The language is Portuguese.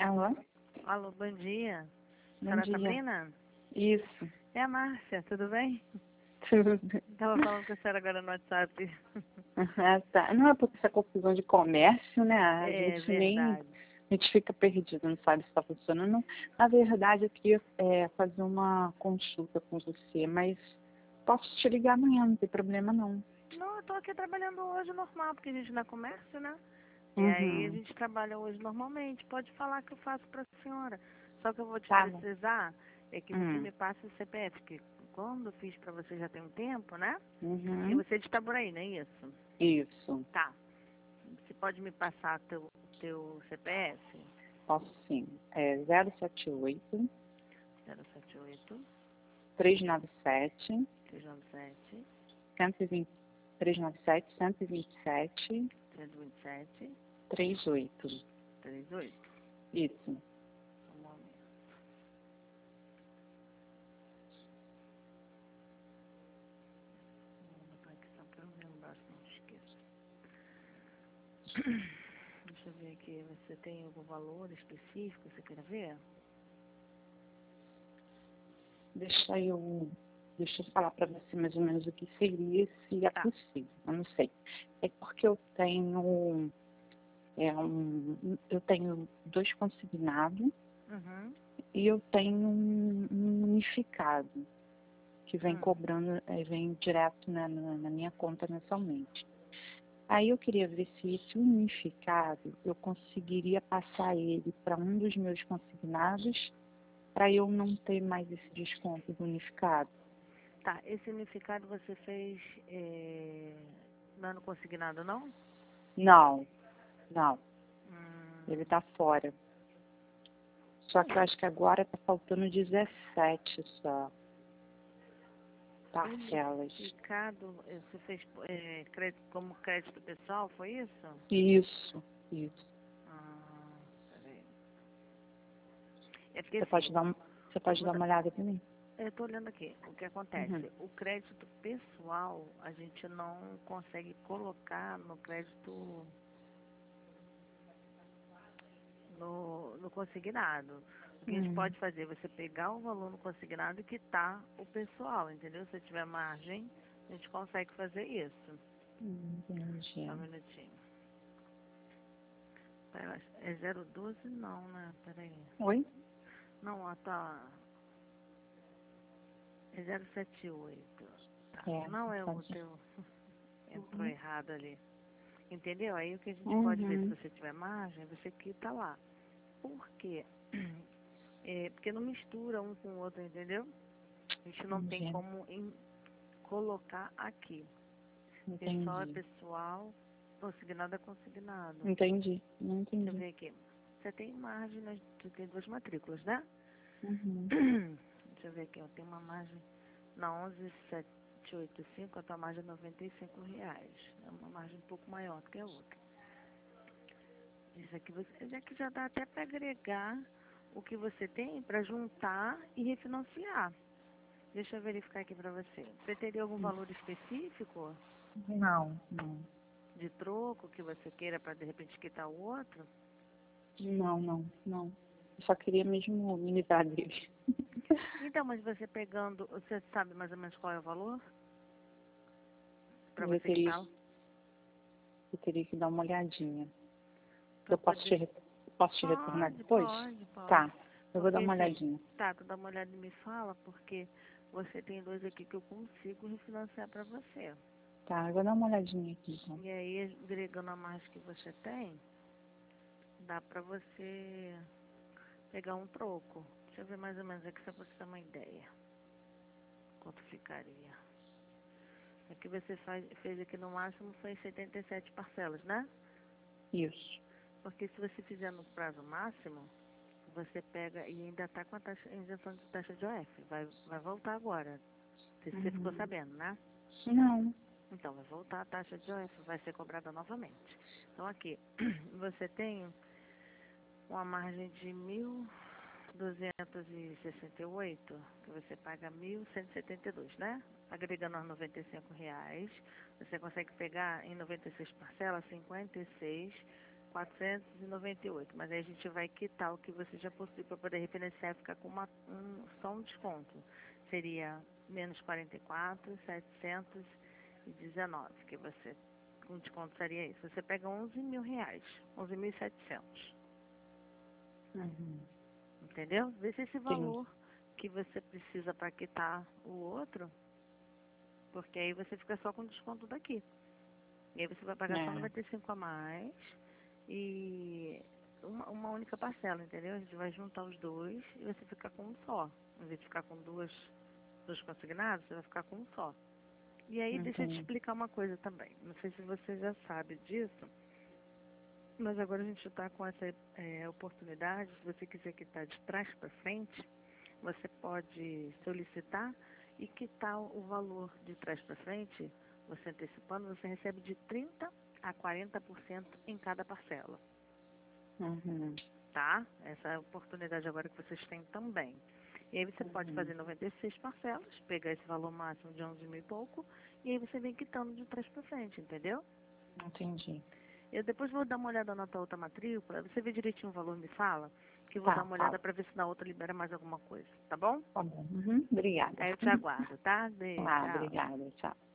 Alô? Alô, bom dia. Bom Senhora dia. Sabrina? Isso. É a Márcia, tudo bem? Tudo. Estava falando com a senhora agora no WhatsApp. Ah, tá. Não é porque essa confusão de comércio, né? A É gente nem. verdade. A gente fica perdido, não sabe se está funcionando. Não. Na verdade, eu queria fazer uma consulta com você, mas posso te ligar amanhã, não tem problema não. Não, eu tô aqui trabalhando hoje normal, porque a gente não é comércio, né? E aí a Uhum. gente trabalha hoje normalmente. Pode falar que eu faço pra senhora. Só que eu vou te Tá bom. precisar é que você Hum. me passe o CPF, que quando eu fiz pra você já tem um tempo, né? E Uhum. você é de Itaboraí, não é isso? Isso. Tá. Você pode me passar teu CPF? Posso sim. É 078 078 397 397 120 397 127 327 38. 38. Isso. Um momento. Vou botar aqui só para eu lembrar, se não esqueço. Deixa eu ver aqui. Você tem algum valor específico que você queira ver? Deixa eu falar para você mais ou menos o que seria, se é Tá. possível. Eu não sei. É porque eu tenho 2 consignados Uhum. e eu tenho um unificado que vem Hum. cobrando, vem direto na minha conta mensalmente. Aí eu queria ver se esse unificado eu conseguiria passar ele para um dos meus consignados para eu não ter mais esse desconto do unificado. Tá. Esse unificado você fez no ano consignado, não? Não. Ele Hum. está fora. Só que eu acho que agora está faltando 17 só parcelas. Unificado, você fez crédito, como crédito pessoal, foi isso? Isso. Peraí. É porque Você assim, você eu pode vou dar dar. uma olhada para mim? Eu estou olhando aqui. O que Uhum. acontece? O crédito pessoal, a gente não consegue colocar no crédito no consignado. O que a gente Hum, pode fazer é você pegar o valor no consignado e quitar o pessoal, entendeu? Se tiver margem, a gente consegue fazer isso. entendi. Só um minutinho. Pera, é 012? Não, né? Peraí. Oi? Não, ó, tá. É 078. Tá. É, Não é o pode. teu. Entrou errado ali. Entendeu? Aí o que a gente pode ver, se Uhum. você tiver margem, você quita lá. Por quê? Porque não mistura um com o outro, entendeu? A gente não tem Entendi. como colocar aqui. Pessoal é Entendi. pessoal, consignado é consignado. Entendi. Não Deixa eu entendi. ver aqui. Você tem margem, você tem 2 matrículas, né? Uhum. Deixa eu ver aqui, eu tenho uma margem na 11785, a tua margem é R$ 95. É uma margem um pouco maior do que a outra. Isso aqui já dá até para agregar o que você tem para juntar e refinanciar. Deixa eu verificar aqui para você. Você teria algum valor específico Não, não. de troco que você queira para de repente quitar o outro? Não. Eu só queria mesmo me livrar dele. Então, mas você pegando, você sabe mais ou menos qual é o valor para Eu você teria, quitá-lo? eu teria que dar uma olhadinha. Para Eu poder. posso te retornar depois? Pode. Tá, eu vou dar Porque uma assim, olhadinha. tá, tu dá uma olhada e me fala, porque você tem 2 aqui que eu consigo refinanciar para você. Tá, eu vou dar uma olhadinha aqui então. E aí, agregando a margem que você tem, dá pra você pegar um troco. Deixa eu ver mais ou menos aqui, só pra você ter uma ideia. Quanto ficaria? O que você fez aqui no máximo foi 77 parcelas, né? Isso. Porque se você fizer no prazo máximo, você pega e ainda tá com a isenção de taxa de OF. Vai voltar agora. Você ficou Uhum. sabendo, né? Não. Então, vai voltar a taxa de OF, vai ser cobrada novamente. Então, aqui, você tem uma margem de 1.268, que você paga 1.172, né? Agregando aos R$ 95, você consegue pegar em 96 parcelas 56 498, mas aí a gente vai quitar o que você já possui para poder refinanciar e ficar com só um desconto. Seria menos 44.719, que você, com desconto seria isso. Você pega R$ 11.000, 11.700. Uhum. Entendeu? Vê se esse Sim. valor que você precisa para quitar o outro, porque aí você fica só com desconto daqui. E aí você vai pagar só É. 95 a mais e uma única parcela, entendeu? A gente vai juntar os dois e você fica com um só. Em vez de ficar com dois consignados, você vai ficar com um só. E aí, deixa eu te Uhum. explicar uma coisa também. Não sei se você já sabe disso, mas agora a gente está com essa oportunidade. Se você quiser quitar de trás para frente, você pode solicitar e quitar o valor de trás para frente, você antecipando, você recebe de 30% a 40% em cada parcela, Uhum. tá? Essa é a oportunidade agora que vocês têm também. E aí você pode Uhum. fazer 96 parcelas, pegar esse valor máximo de 11 mil e pouco, e aí você vem quitando de trás para frente, entendeu? Entendi. Eu depois vou dar uma olhada na tua outra matrícula, você vê direitinho o valor, me fala, que eu vou dar Tá, uma tá. olhada para ver se na outra libera mais alguma coisa, tá bom? Tá bom. Uhum. Obrigada. Aí eu te aguardo, tá? Beijo, Ah, tchau. obrigada. Tchau.